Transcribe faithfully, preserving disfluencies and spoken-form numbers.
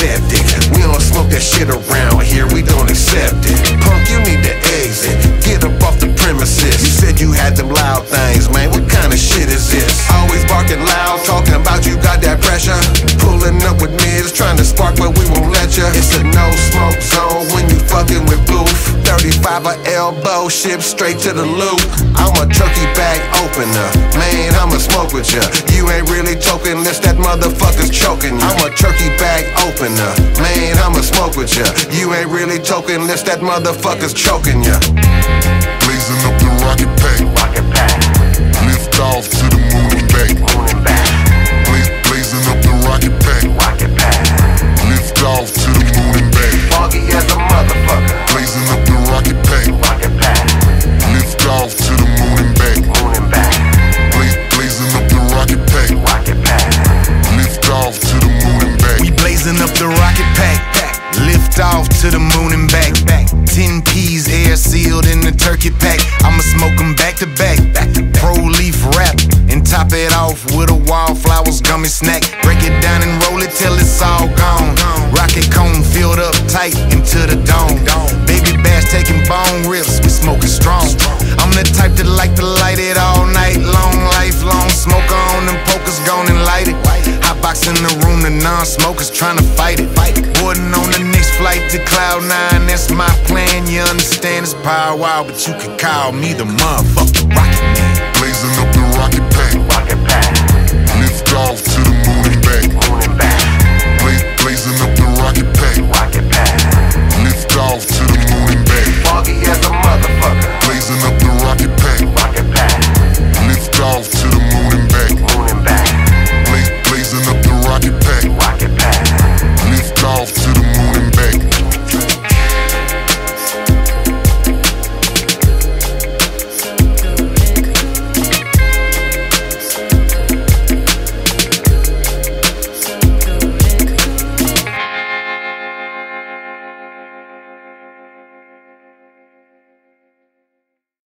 septic. We don't smoke that shit around here, we don't accept it. Punk, you need to exit, get up off the premises. You said you had them loud things, man, what kind of shit is this? Always barking loud, talking about you got that pressure. Pulling up with mids, trying to spark but we won't let ya. It's a no smoke zone when you fucking with booth. Thirty-five a elbow, ship straight to the loop. I'm a turkey bag opener, man, I'ma smoke with ya. You ain't really token unless that motherfucker's choking ya. I'm a turkey bag opener, man, I'ma smoke with ya. You ain't really token unless that motherfucker's choking ya. Blazing up the rocket pack, Rocket pack, lift off to the moon and back. moon and back, Blaze, blazing up the rocket pack, rocket pack, lift off to the moon and back. Foggy as a motherfucker. Blazing up the rocket pack, rocket pack, lift off to the moon and back. moon and back, Blaze, blazing up the rocket pack, rocket pack, lift off to the moon and back. We blazing up the rocket pack, lift off to the moon and back. Ten P's air sealed in the turkey pack. I'ma smoke them back to back. Pro leaf wrap and top it off with a wildflowers gummy snack. Break it down and roll it till it's all gone. Rocket cone filled up tight into the dome. Baby bass taking bone rips, we smoking strong. I'm the type that like to light it all night long. Lifelong smoker on them pokers, gone and light it. Hot box in the room, the non-smokers trying to fight it. Boarding on the next flight to Cloud Nine, that's my plan. You understand it's power wild, but you can call me the motherfucker.